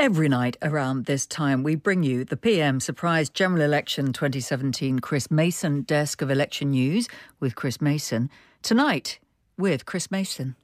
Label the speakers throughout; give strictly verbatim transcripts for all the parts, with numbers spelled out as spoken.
Speaker 1: Every night around this time, we bring you the P M Surprise General Election twenty seventeen Chris Mason Desk of Election News with Chris Mason. Tonight, with Chris Mason.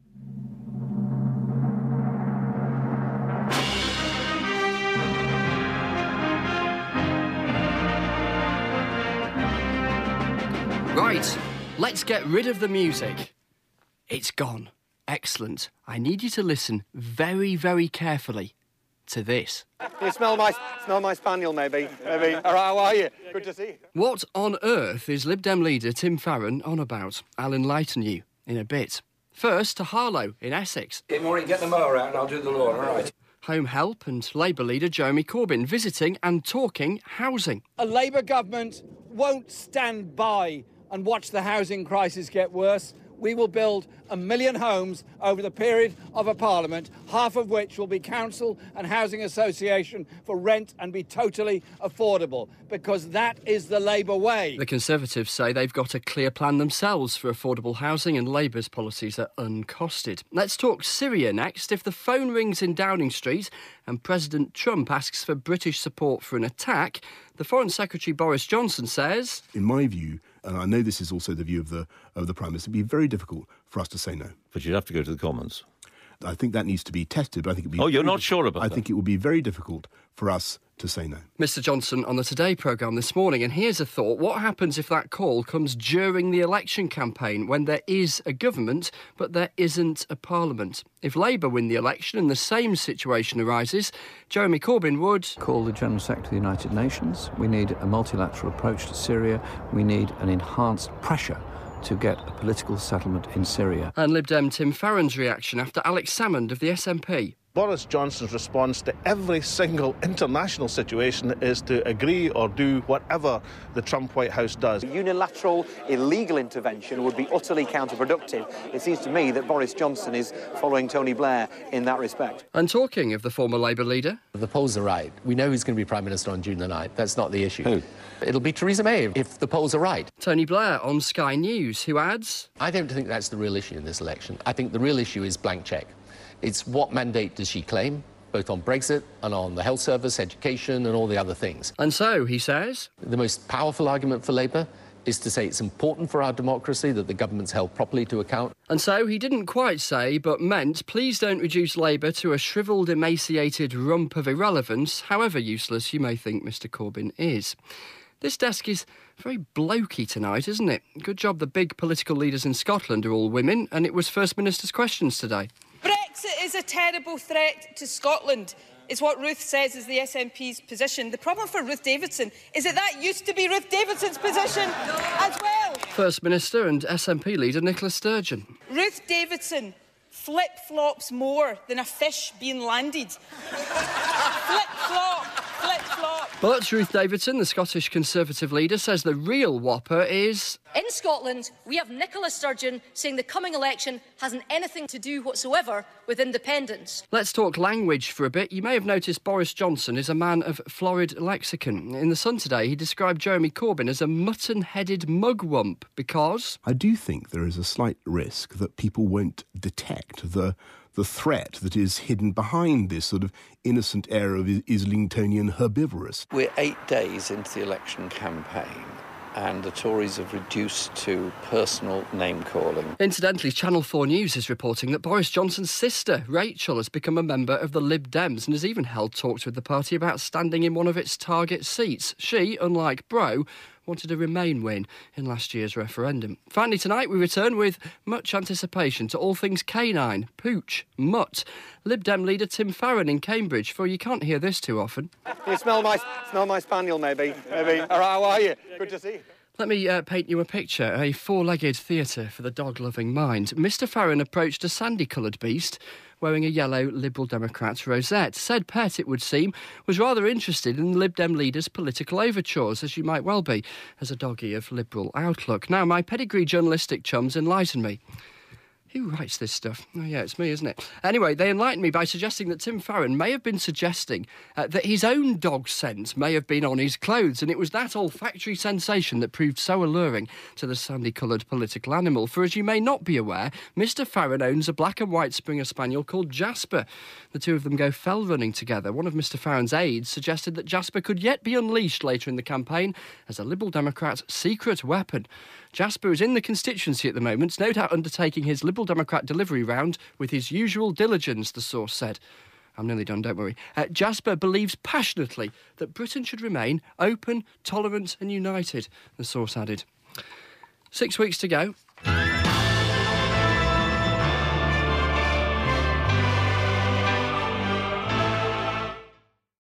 Speaker 2: Right, let's get rid of the music. It's gone. Excellent. I need you to listen very, very carefully to this.
Speaker 3: You smell my smell my spaniel, maybe. Maybe. All right, how are you? Good to see you.
Speaker 2: What on earth is Lib Dem leader Tim Farron on about? I'll enlighten you in a bit. First to Harlow in Essex.
Speaker 4: Hey, Maureen, get the mower out and I'll do the lawn, all right?
Speaker 2: Home Help and Labour leader Jeremy Corbyn visiting and talking housing.
Speaker 5: A Labour government won't stand by and watch the housing crisis get worse. We will build a million homes over the period of a parliament, half of which will be council and housing association for rent and be totally affordable, because that is the Labour way.
Speaker 2: The Conservatives say they've got a clear plan themselves for affordable housing and Labour's policies are uncosted. Let's talk Syria next. If the phone rings in Downing Street and President Trump asks for British support for an attack, the Foreign Secretary Boris Johnson says,
Speaker 6: in my view, and I know this is also the view of the of the Prime Minister, it'd be very difficult for us to say no.
Speaker 7: But you'd have to go to the Commons.
Speaker 6: I think that needs to be tested, but I think it'd be...
Speaker 7: Oh, you're not sure about
Speaker 6: I
Speaker 7: that?
Speaker 6: I think it would be very difficult for us to say no.
Speaker 2: Mr Johnson on the Today programme this morning, and here's a thought. What happens if that call comes during the election campaign, when there is a government but there isn't a parliament? If Labour win the election and the same situation arises, Jeremy Corbyn would...
Speaker 8: call the General Secretary of the United Nations. We need a multilateral approach to Syria. We need an enhanced pressure to get a political settlement in Syria.
Speaker 2: And Lib Dem Tim Farron's reaction after Alex Salmond of the S N P.
Speaker 9: Boris Johnson's response to every single international situation is to agree or do whatever the Trump White House does.
Speaker 3: Unilateral, illegal intervention would be utterly counterproductive. It seems to me that Boris Johnson is following Tony Blair in that respect.
Speaker 2: And talking of the former Labour leader...
Speaker 10: The polls are right. We know who's going to be Prime Minister on June the ninth. That's not the issue.
Speaker 7: Who?
Speaker 10: It'll be Theresa May if the polls are right.
Speaker 2: Tony Blair on Sky News, who adds...
Speaker 10: I don't think that's the real issue in this election. I think the real issue is blank cheque. It's what mandate does she claim, both on Brexit and on the health service, education and all the other things.
Speaker 2: And so, he says...
Speaker 10: The most powerful argument for Labour is to say it's important for our democracy that the government's held properly to account.
Speaker 2: And so, he didn't quite say, but meant, please don't reduce Labour to a shrivelled, emaciated rump of irrelevance, however useless you may think Mr Corbyn is. This desk is very blokey tonight, isn't it? Good job the big political leaders in Scotland are all women, and it was First Minister's Questions today.
Speaker 11: Brexit is a terrible threat to Scotland, is what Ruth says is the S N P's position. The problem for Ruth Davidson is that that used to be Ruth Davidson's position as well.
Speaker 2: First Minister and S N P leader Nicola Sturgeon.
Speaker 11: Ruth Davidson flip-flops more than a fish being landed. Flip-flop, flip-flop.
Speaker 2: But Ruth Davidson, the Scottish Conservative leader, says the real whopper is...
Speaker 12: In Scotland, we have Nicola Sturgeon saying the coming election hasn't anything to do whatsoever with independence.
Speaker 2: Let's talk language for a bit. You may have noticed Boris Johnson is a man of florid lexicon. In The Sun today, he described Jeremy Corbyn as a mutton-headed mugwump because...
Speaker 6: I do think there is a slight risk that people won't detect the... the threat that is hidden behind this sort of innocent air of Islingtonian herbivorous.
Speaker 13: We're eight days into the election campaign and the Tories have reduced to personal name-calling.
Speaker 2: Incidentally, Channel four News is reporting that Boris Johnson's sister, Rachel, has become a member of the Lib Dems and has even held talks with the party about standing in one of its target seats. She, unlike Bro, wanted a Remain win in last year's referendum. Finally, tonight we return with much anticipation to all things canine, pooch, mutt. Lib Dem leader Tim Farron in Cambridge, for you can't hear this too often.
Speaker 3: You smell my smell my spaniel, maybe. Maybe. All right, how are you? Good to see you.
Speaker 2: Let me uh, paint you a picture, a four-legged theatre for the dog-loving mind. Mister Farron approached a sandy-coloured beast wearing a yellow Liberal Democrat rosette. Said pet, it would seem, was rather interested in the Lib Dem leader's political overtures, as you might well be, as a doggy of Liberal outlook. Now, my pedigree journalistic chums enlighten me. Who writes this stuff? Oh, yeah, it's me, isn't it? Anyway, they enlightened me by suggesting that Tim Farron may have been suggesting uh, that his own dog scent may have been on his clothes, and it was that olfactory sensation that proved so alluring to the sandy-coloured political animal. For as you may not be aware, Mister Farron owns a black and white Springer Spaniel called Jasper. The two of them go fell running together. One of Mister Farron's aides suggested that Jasper could yet be unleashed later in the campaign as a Liberal Democrat's secret weapon. Jasper is in the constituency at the moment, no doubt undertaking his Liberal Democrat delivery round with his usual diligence, the source said. I'm nearly done, don't worry. Uh, Jasper believes passionately that Britain should remain open, tolerant and united, the source added. Six weeks to go.